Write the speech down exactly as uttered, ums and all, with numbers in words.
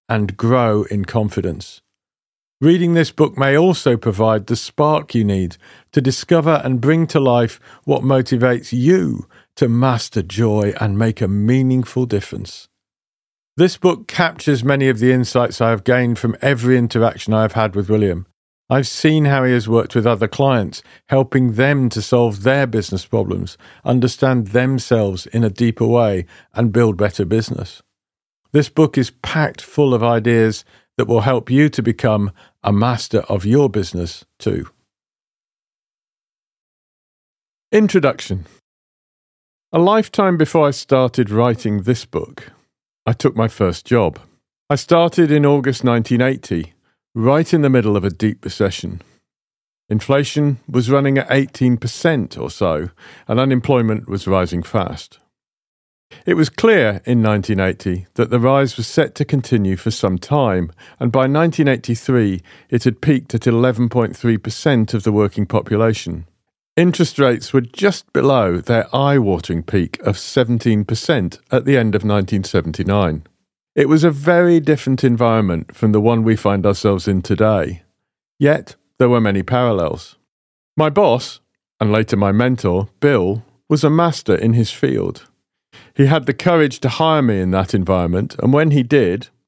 and grow in confidence. Reading this book may also provide the spark you need to discover and bring to life what motivates you to master joy and make a meaningful difference. This book captures many of the insights I have gained from every interaction I have had with William. I've seen how he has worked with other clients, helping them to solve their business problems, understand themselves in a deeper way, and build better business. This book is packed full of ideas that will help you to become a master of your business too. Introduction. A lifetime before I started writing this book, I took my first job. I started in August nineteen eighty, right in the middle of a deep recession. Inflation was running at eighteen percent or so, and unemployment was rising fast. It was clear in nineteen eighty that the rise was set to continue for some time, and by nineteen eighty-three it had peaked at eleven point three percent of the working population. Interest rates were just below their eye-watering peak of seventeen percent at the end of nineteen seventy-nine. It was a very different environment from the one we find ourselves in today. Yet, there were many parallels. My boss, and later my mentor, Bill, was a master in his field. He had the courage to hire me in that environment, and when he did,